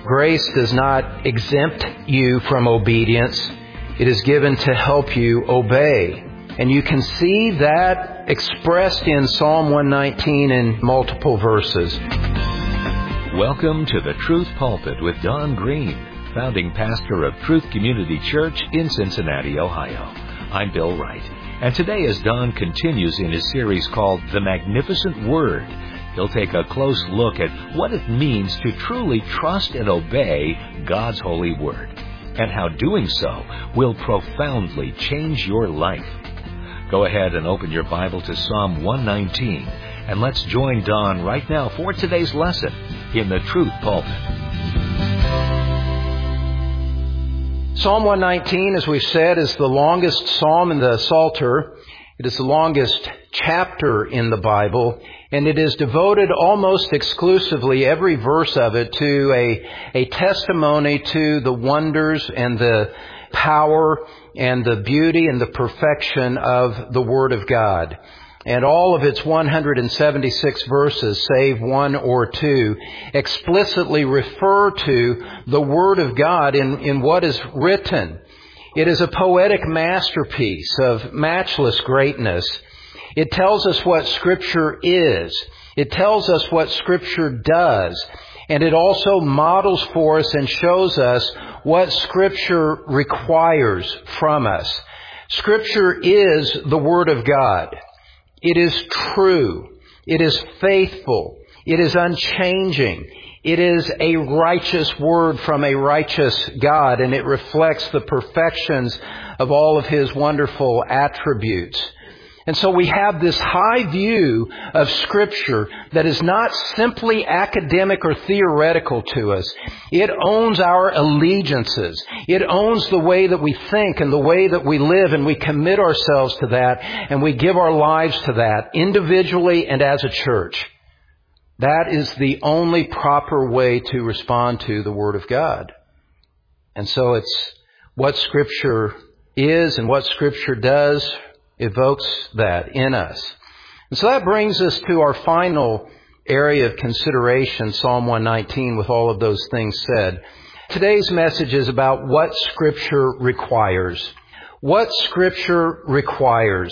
Grace does not exempt you from obedience. It is given to help you obey. And you can see that expressed in Psalm 119 in multiple verses. Welcome to the Truth Pulpit with Don Green, founding pastor of Truth Community Church in Cincinnati, Ohio. I'm Bill Wright. And today, as Don continues in his series called The Magnificent Word, he'll take a close look at what it means to truly trust and obey God's holy Word, and how doing so will profoundly change your life. Go ahead and open your Bible to Psalm 119, and let's join Don right now for today's lesson in the Truth Pulpit. Psalm 119, as we've said, is the longest psalm in the Psalter. It is the longest chapter in the Bible, and it is devoted almost exclusively, every verse of it, to a testimony to the wonders and the power and the beauty and the perfection of the Word of God. And all of its 176 verses, save one or two, explicitly refer to the Word of God in what is written. It is a poetic masterpiece of matchless greatness. It tells us what Scripture is. It tells us what Scripture does. And it also models for us and shows us what Scripture requires from us. Scripture is the Word of God. It is true. It is faithful. It is unchanging. It is a righteous Word from a righteous God, and it reflects the perfections of all of His wonderful attributes. And so we have this high view of Scripture that is not simply academic or theoretical to us. It owns our allegiances. It owns the way that we think and the way that we live, and we commit ourselves to that, and we give our lives to that, individually and as a church. That is the only proper way to respond to the Word of God. And so it's what Scripture is and what Scripture does evokes that in us. And so that brings us to our final area of consideration, Psalm 119, with all of those things said. Today's message is about what Scripture requires. What Scripture requires.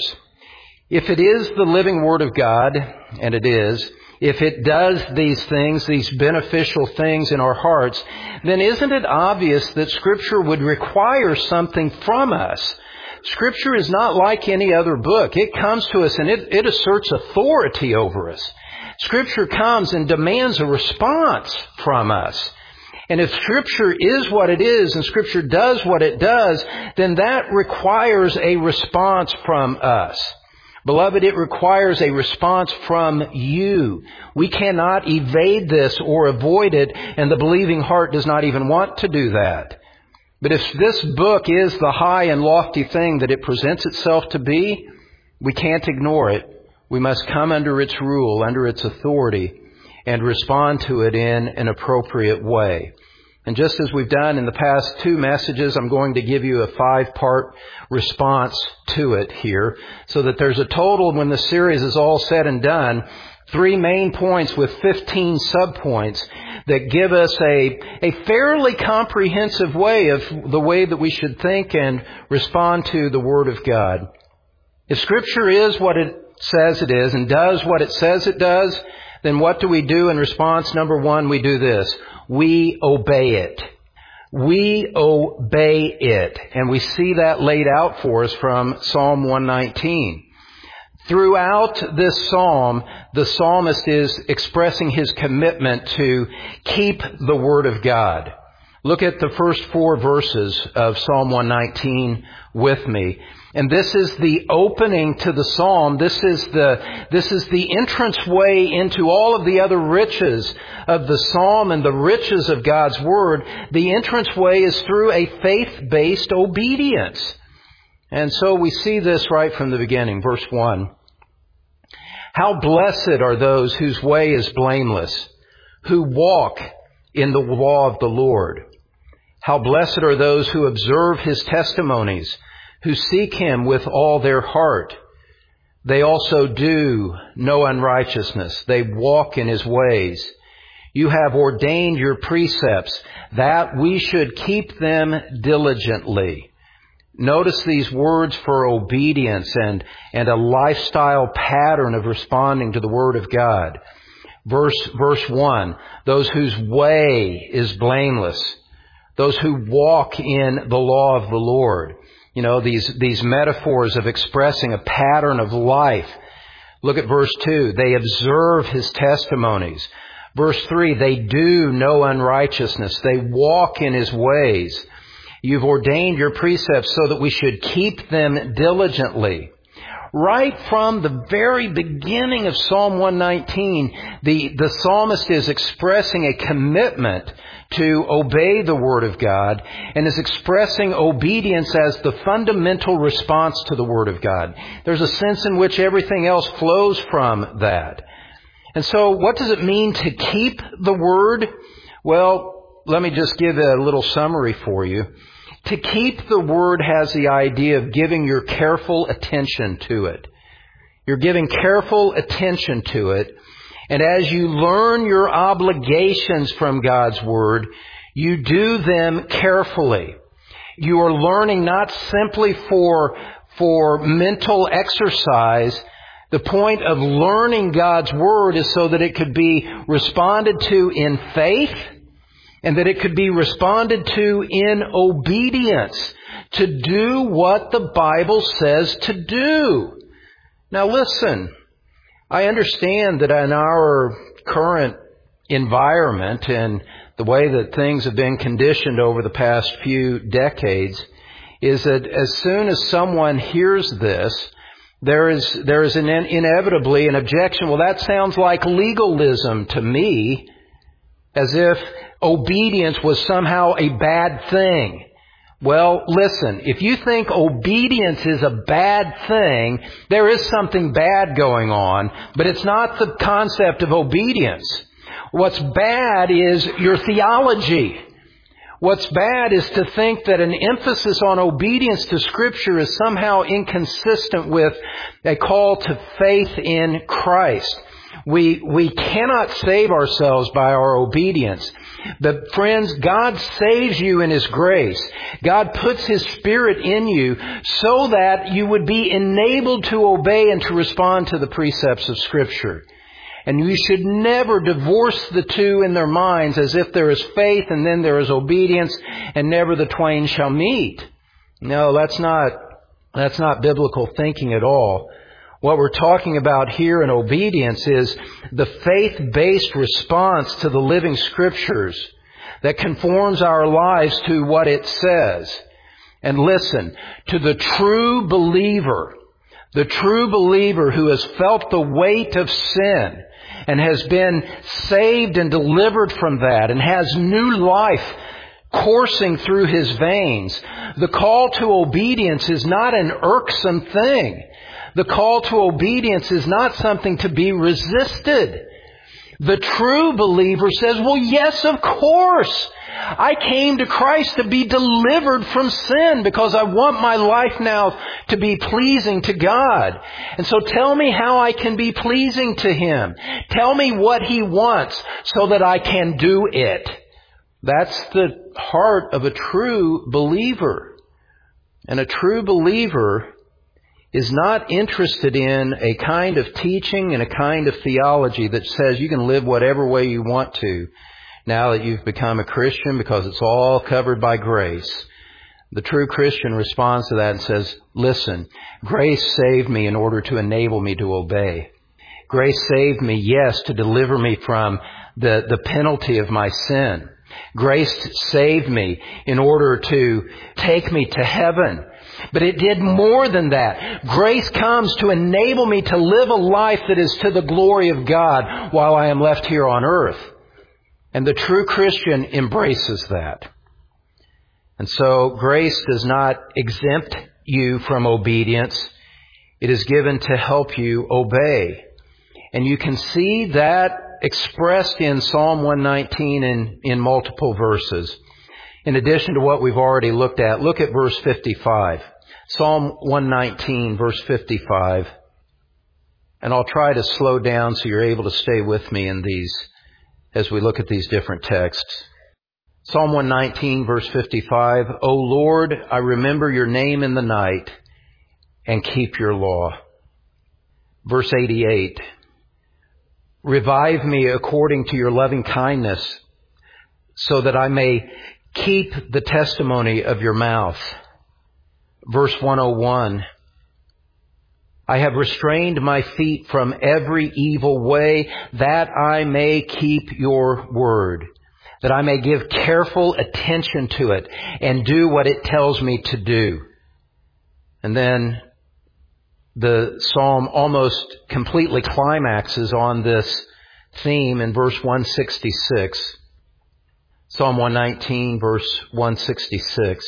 If it is the living Word of God, and it is, if it does these things, these beneficial things in our hearts, then isn't it obvious that Scripture would require something from us? Scripture is not like any other book. It comes to us and it asserts authority over us. Scripture comes and demands a response from us. And if Scripture is what it is and Scripture does what it does, then that requires a response from us. Beloved, it requires a response from you. We cannot evade this or avoid it, and the believing heart does not even want to do that. But if this book is the high and lofty thing that it presents itself to be, we can't ignore it. We must come under its rule, under its authority, and respond to it in an appropriate way. And just as we've done in the past two messages, I'm going to give you a 5-part response to it here, so that there's a total, when the series is all said and done, 3 main points with 15 subpoints that give us a fairly comprehensive way of the way that we should think and respond to the Word of God. If Scripture is what it says it is and does what it says it does, then what do we do in response? Number 1, we do this. We obey it. We obey it. And we see that laid out for us from Psalm 119. Throughout this psalm, the psalmist is expressing his commitment to keep the Word of God. Look at the first 4 verses of Psalm 119 with me. And this is the opening to the psalm. This is the entrance way into all of the other riches of the psalm and the riches of God's Word. The entrance way is through a faith-based obedience. And so we see this right from the beginning. Verse 1. How blessed are those whose way is blameless, who walk in the law of the Lord. How blessed are those who observe His testimonies, who seek Him with all their heart. They also do no unrighteousness. They walk in His ways. You have ordained your precepts, that we should keep them diligently. Notice these words for obedience and a lifestyle pattern of responding to the Word of God. Verse 1, those whose way is blameless, those who walk in the law of the Lord. You know, these metaphors of expressing a pattern of life. Look at verse 2, they observe His testimonies. Verse 3, they do no unrighteousness. They walk in His ways. You've ordained your precepts so that we should keep them diligently. Right from the very beginning of Psalm 119, the psalmist is expressing a commitment to obey the Word of God and is expressing obedience as the fundamental response to the Word of God. There's a sense in which everything else flows from that. And so what does it mean to keep the Word? Well, let me just give a little summary for you. To keep the Word has the idea of giving your careful attention to it. You're giving careful attention to it. And as you learn your obligations from God's Word, you do them carefully. You are learning not simply for mental exercise. The point of learning God's Word is so that it could be responded to in faith, and that it could be responded to in obedience, to do what the Bible says to do. Now listen, I understand that in our current environment and the way that things have been conditioned over the past few decades, is that as soon as someone hears this, there is inevitably an objection. Well, that sounds like legalism to me, as if obedience was somehow a bad thing. Well, listen, if you think obedience is a bad thing, there is something bad going on, but it's not the concept of obedience. What's bad is your theology. What's bad is to think that an emphasis on obedience to Scripture is somehow inconsistent with a call to faith in Christ. We cannot save ourselves by our obedience. But friends, God saves you in His grace. God puts His Spirit in you so that you would be enabled to obey and to respond to the precepts of Scripture. And you should never divorce the two in their minds as if there is faith and then there is obedience and never the twain shall meet. No, that's not biblical thinking at all. What we're talking about here in obedience is the faith-based response to the living Scriptures that conforms our lives to what it says. And listen, to the true believer who has felt the weight of sin and has been saved and delivered from that and has new life coursing through his veins, the call to obedience is not an irksome thing. The call to obedience is not something to be resisted. The true believer says, well, yes, of course. I came to Christ to be delivered from sin because I want my life now to be pleasing to God. And so tell me how I can be pleasing to Him. Tell me what He wants so that I can do it. That's the heart of a true believer. And a true believer is not interested in a kind of teaching and a kind of theology that says you can live whatever way you want to now that you've become a Christian because it's all covered by grace. The true Christian responds to that and says, listen, grace saved me in order to enable me to obey. Grace saved me, yes, to deliver me from the penalty of my sin. Grace saved me in order to take me to heaven. But it did more than that. Grace comes to enable me to live a life that is to the glory of God while I am left here on earth. And the true Christian embraces that. And so grace does not exempt you from obedience. It is given to help you obey. And you can see that expressed in Psalm 119 in multiple verses. In addition to what we've already looked at, look at verse 55. Psalm 119, verse 55. And I'll try to slow down so you're able to stay with me in as we look at these different texts. Psalm 119, verse 55, O Lord, I remember your name in the night and keep your law. Verse 88, revive me according to your loving kindness, so that I may keep the testimony of your mouth. Verse 101, I have restrained my feet from every evil way, that I may keep your word, that I may give careful attention to it and do what it tells me to do. And then the psalm almost completely climaxes on this theme in verse 166. Psalm 119, verse 166.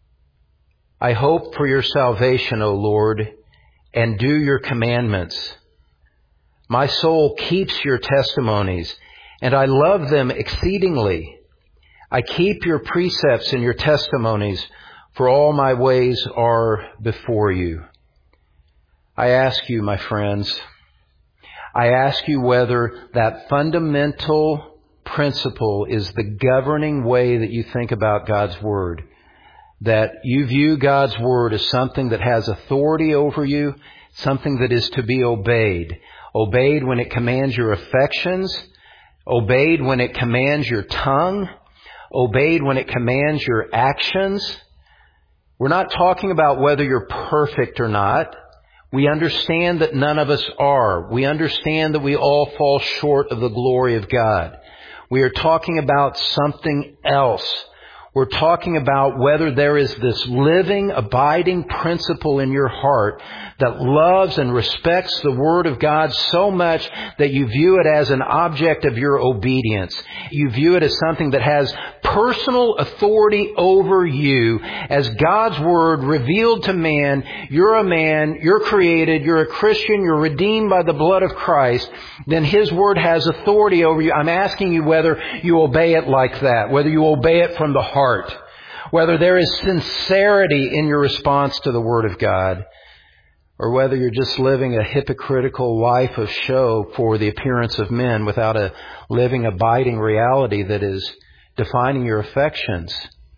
I hope for your salvation, O Lord, and do your commandments. My soul keeps your testimonies, and I love them exceedingly. I keep your precepts and your testimonies, for all my ways are before you. I ask you, my friends, I ask you whether that fundamental principle is the governing way that you think about God's Word. That you view God's Word as something that has authority over you, something that is to be obeyed. Obeyed when it commands your affections, obeyed when it commands your tongue, obeyed when it commands your actions. We're not talking about whether you're perfect or not. We understand that none of us are. We understand that we all fall short of the glory of God. We are talking about something else. We're talking about whether there is this living, abiding principle in your heart that loves and respects the Word of God so much that you view it as an object of your obedience. You view it as something that has personal authority over you as God's Word revealed to man. You're created, you're a Christian, you're redeemed by the blood of Christ. Then His Word has authority over you. I'm asking you whether you obey it like that, whether you obey it from the heart, whether there is sincerity in your response to the Word of God, or whether you're just living a hypocritical life of show for the appearance of men without a living, abiding reality that is defining your affections.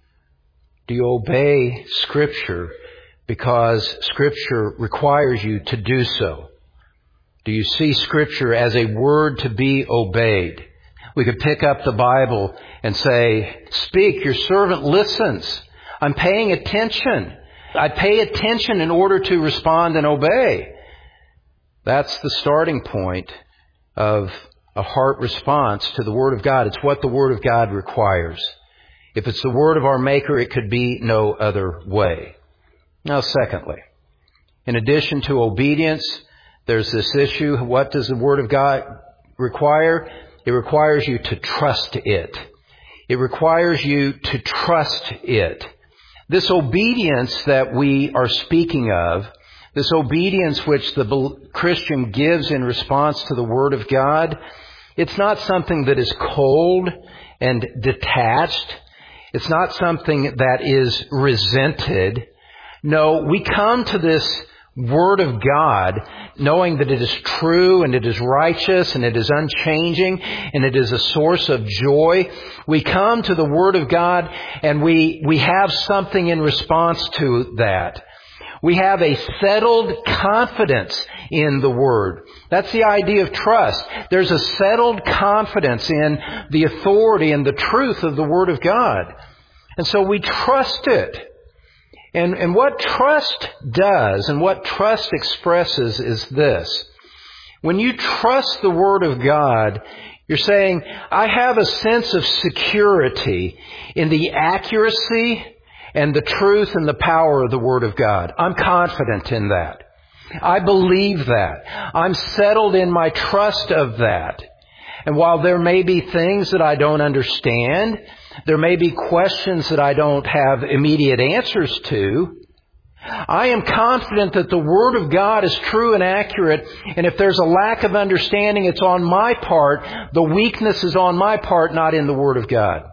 Do you obey Scripture because Scripture requires you to do so? Do you see Scripture as a word to be obeyed? We could pick up the Bible and say, speak, your servant listens. I'm paying attention. I pay attention in order to respond and obey. That's the starting point of a heart response to the Word of God. It's what the Word of God requires. If it's the Word of our Maker, it could be no other way. Now, secondly, in addition to obedience, there's this issue. What does the Word of God require? It requires you to trust it. It requires you to trust it. This obedience that we are speaking of, this obedience which the Christian gives in response to the Word of God, it's not something that is cold and detached. It's not something that is resented. No, we come to this Word of God knowing that it is true and it is righteous and it is unchanging and it is a source of joy. We come to the Word of God and we have something in response to that. We have a settled confidence in the Word. That's the idea of trust. There's a settled confidence in the authority and the truth of the Word of God. And so we trust it. And what trust does and what trust expresses is this. When you trust the Word of God, you're saying, I have a sense of security in the accuracy and the truth and the power of the Word of God. I'm confident in that. I believe that. I'm settled in my trust of that. And while there may be things that I don't understand, there may be questions that I don't have immediate answers to, I am confident that the Word of God is true and accurate, and if there's a lack of understanding, it's on my part. The weakness is on my part, not in the Word of God.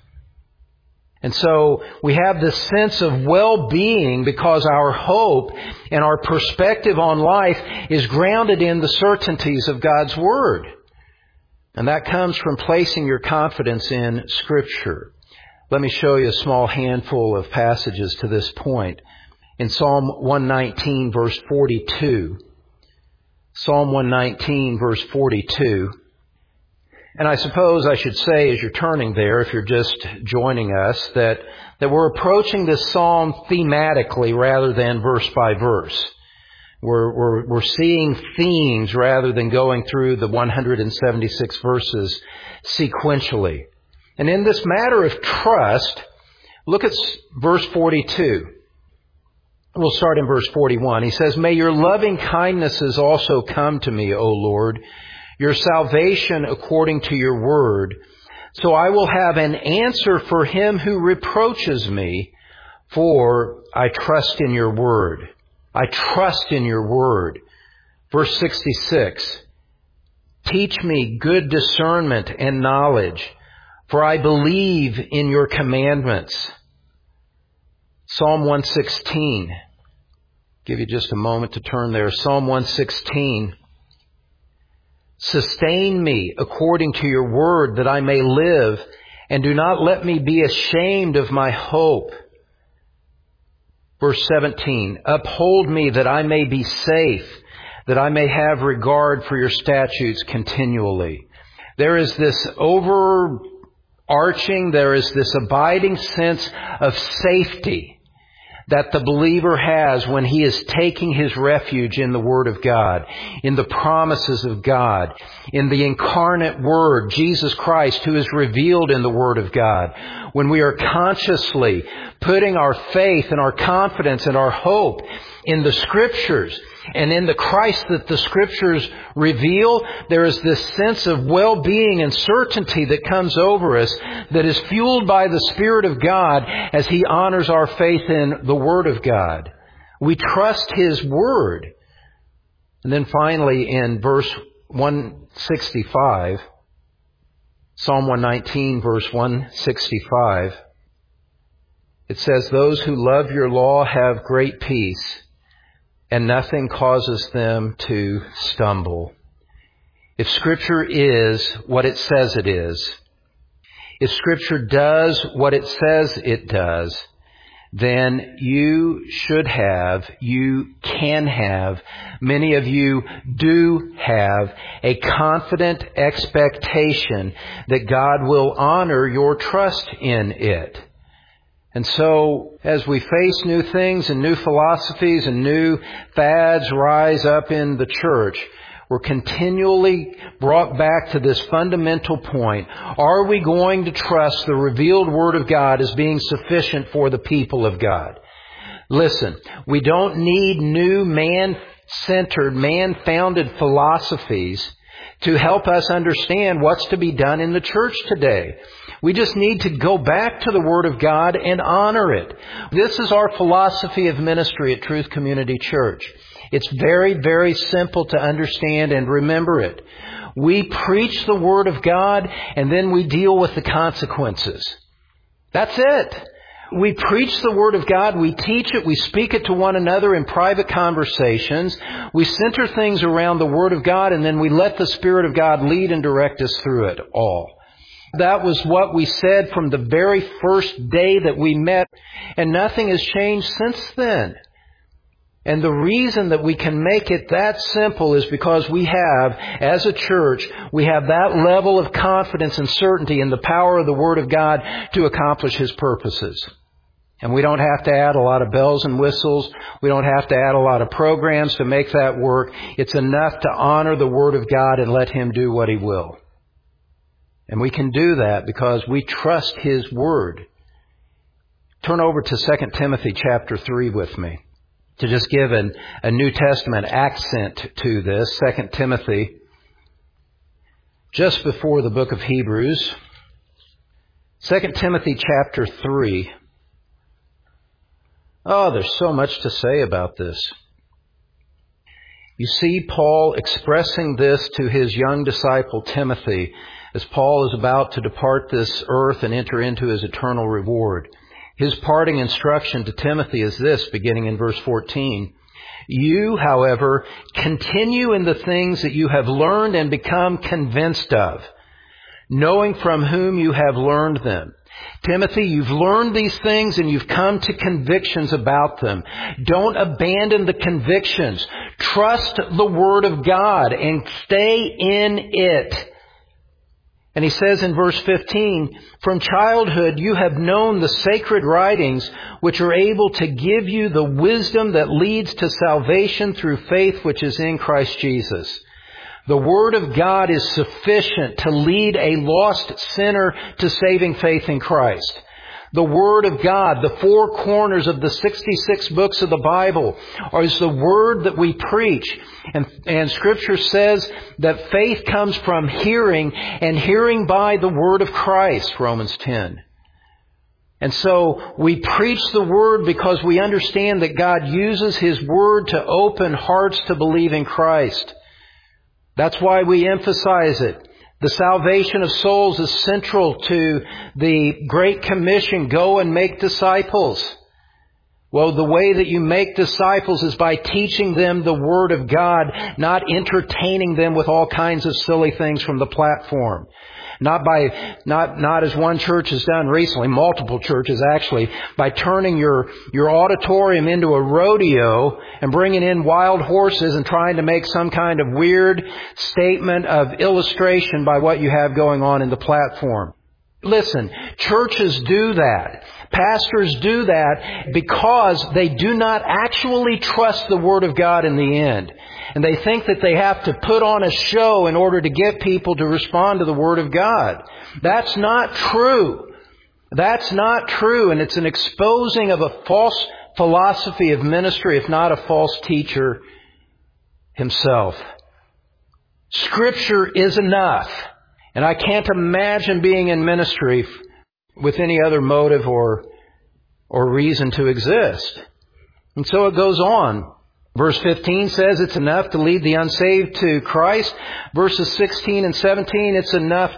And so we have this sense of well-being because our hope and our perspective on life is grounded in the certainties of God's Word. And that comes from placing your confidence in Scripture. Let me show you a small handful of passages to this point. In Psalm 119, verse 42. Psalm 119, verse 42. And I suppose I should say, as you're turning there, if you're just joining us, that we're approaching this psalm thematically rather than verse by verse. We're seeing themes rather than going through the 176 verses sequentially. And in this matter of trust, look at verse 42. We'll start in verse 41. He says, "May your loving kindnesses also come to me, O Lord, your salvation according to your word. So I will have an answer for him who reproaches me, for I trust in your word." I trust in your word. Verse 66, "Teach me good discernment and knowledge, for I believe in your commandments." Psalm 116. Give you just a moment to turn there. Psalm 116. "Sustain me according to your word, that I may live, and do not let me be ashamed of my hope." Verse 17, "Uphold me that I may be safe, that I may have regard for your statutes continually." There is this overarching, there is this abiding sense of safety that the believer has when he is taking his refuge in the Word of God, in the promises of God, in the incarnate Word, Jesus Christ, who is revealed in the Word of God. When we are consciously putting our faith and our confidence and our hope in the Scriptures and in the Christ that the Scriptures reveal, there is this sense of well-being and certainty that comes over us that is fueled by the Spirit of God as He honors our faith in the Word of God. We trust His Word. And then finally in verse 165, Psalm 119, verse 165, it says, "Those who love your law have great peace, and nothing causes them to stumble." If Scripture is what it says it is, if Scripture does what it says it does, then you should have, you can have, many of you do have a confident expectation that God will honor your trust in it. And so, as we face new things and new philosophies and new fads rise up in the church, we're continually brought back to this fundamental point. Are we going to trust the revealed Word of God as being sufficient for the people of God? Listen, we don't need new man-centered, man-founded philosophies to help us understand what's to be done in the church today. We just need to go back to the Word of God and honor it. This is our philosophy of ministry at Truth Community Church. It's very, very simple to understand and remember it. We preach the Word of God and then we deal with the consequences. That's it. We preach the Word of God, we teach it, we speak it to one another in private conversations. We center things around the Word of God and then we let the Spirit of God lead and direct us through it all. That was what we said from the very first day that we met, and nothing has changed since then. And the reason that we can make it that simple is because we have, as a church, we have that level of confidence and certainty in the power of the Word of God to accomplish His purposes. And we don't have to add a lot of bells and whistles. We don't have to add a lot of programs to make that work. It's enough to honor the Word of God and let Him do what He will. And we can do that because we trust His Word. Turn over to 2 Timothy chapter 3 with me to just give a New Testament accent to this. 2 Timothy, just before the book of Hebrews. 2 Timothy chapter 3. Oh, there's so much to say about this. You see Paul expressing this to his young disciple Timothy as Paul is about to depart this earth and enter into his eternal reward. His parting instruction to Timothy is this, beginning in verse 14. "You, however, continue in the things that you have learned and become convinced of." knowing from whom you have learned them. Timothy, you've learned these things and you've come to convictions about them. Don't abandon the convictions. Trust the Word of God and stay in it. And he says in verse 15, from childhood you have known the sacred writings which are able to give you the wisdom that leads to salvation through faith which is in Christ Jesus. The Word of God is sufficient to lead a lost sinner to saving faith in Christ. The Word of God, the four corners of the 66 books of the Bible, is the Word that we preach. And Scripture says that faith comes from hearing, and hearing by the Word of Christ, Romans 10. And so we preach the Word because we understand that God uses His Word to open hearts to believe in Christ. That's why we emphasize it. The salvation of souls is central to the Great Commission, go and make disciples. Well, the way that you make disciples is by teaching them the Word of God, not entertaining them with all kinds of silly things from the platform. Not as one church has done recently, multiple churches actually, by turning your auditorium into a rodeo and bringing in wild horses and trying to make some kind of weird statement of illustration by what you have going on in the platform. Listen, churches do that. Pastors do that because they do not actually trust the Word of God in the end. And they think that they have to put on a show in order to get people to respond to the Word of God. That's not true. That's not true. And it's an exposing of a false philosophy of ministry, if not a false teacher himself. Scripture is enough. And I can't imagine being in ministry with any other motive or reason to exist. And so it goes on. Verse 15 says it's enough to lead the unsaved to Christ. Verses 16 and 17, it's enough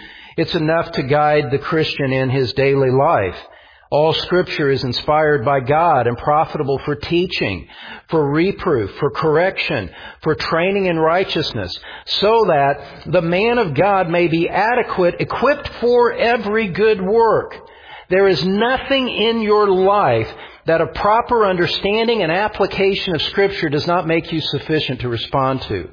to guide the Christian in his daily life. All Scripture is inspired by God and profitable for teaching, for reproof, for correction, for training in righteousness, so that the man of God may be adequate, equipped for every good work. There is nothing in your life that a proper understanding and application of Scripture does not make you sufficient to respond to.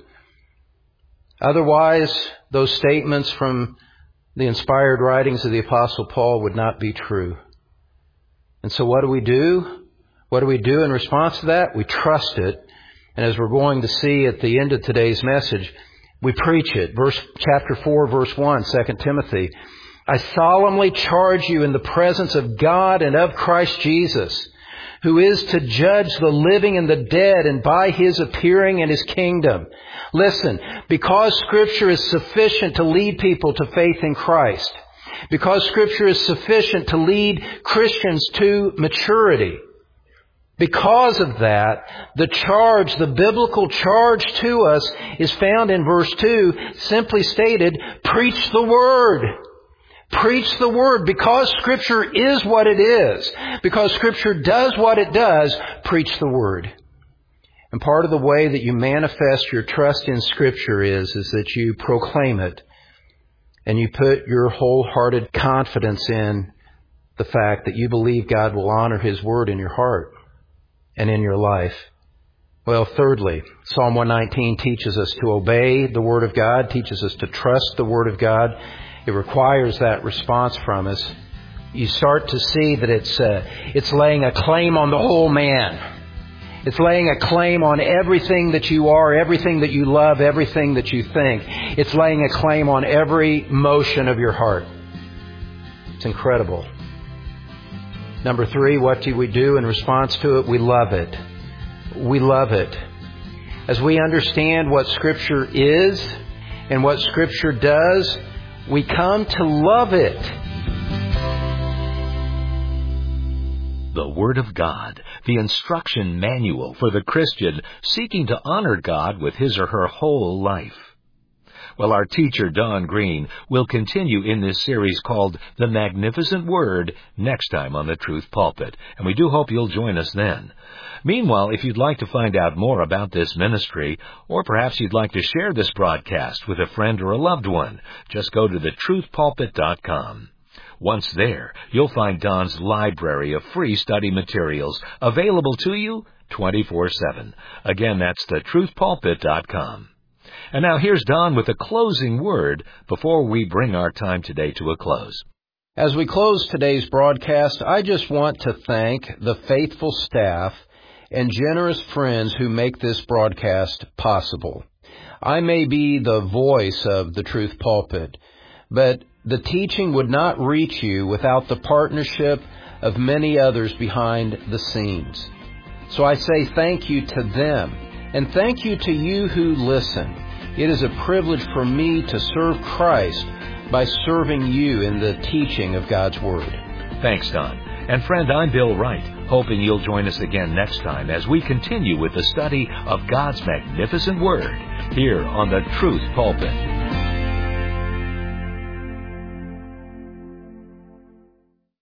Otherwise, those statements from the inspired writings of the Apostle Paul would not be true. And so what do we do? What do we do in response to that? We trust it. And as we're going to see at the end of today's message, we preach it. Chapter 4, verse 1, 2 Timothy. I solemnly charge you in the presence of God and of Christ Jesus, who is to judge the living and the dead, and by His appearing in His kingdom. Listen, because Scripture is sufficient to lead people to faith in Christ, because Scripture is sufficient to lead Christians to maturity, because of that, the biblical charge to us is found in verse 2, simply stated, preach the Word. Preach the Word. Because Scripture is what it is, because Scripture does what it does, preach the Word. And part of the way that you manifest your trust in Scripture is that you proclaim it, and you put your wholehearted confidence in the fact that you believe God will honor His Word in your heart and in your life. Well, thirdly, Psalm 119 teaches us to obey the Word of God, teaches us to trust the Word of God. It requires that response from us. You start to see that it's laying a claim on the whole man. It's laying a claim on everything that you are, everything that you love, everything that you think. It's laying a claim on every motion of your heart. It's incredible. Number 3, what do we do in response to it? We love it. We love it. As we understand what Scripture is and what Scripture does, we come to love it. The Word of God, the instruction manual for the Christian seeking to honor God with his or her whole life. Well, our teacher, Don Green, will continue in this series called The Magnificent Word next time on the Truth Pulpit, and we do hope you'll join us then. Meanwhile, if you'd like to find out more about this ministry, or perhaps you'd like to share this broadcast with a friend or a loved one, just go to thetruthpulpit.com. Once there, you'll find Don's library of free study materials available to you 24/7. Again, that's thetruthpulpit.com. And now here's Don with a closing word before we bring our time today to a close. As we close today's broadcast, I just want to thank the faithful staff and generous friends who make this broadcast possible. I may be the voice of the Truth Pulpit, but the teaching would not reach you without the partnership of many others behind the scenes. So I say thank you to them, and thank you to you who listen. It is a privilege for me to serve Christ by serving you in the teaching of God's Word. Thanks, Don. And friend, I'm Bill Wright, hoping you'll join us again next time as we continue with the study of God's magnificent Word here on the Truth Pulpit.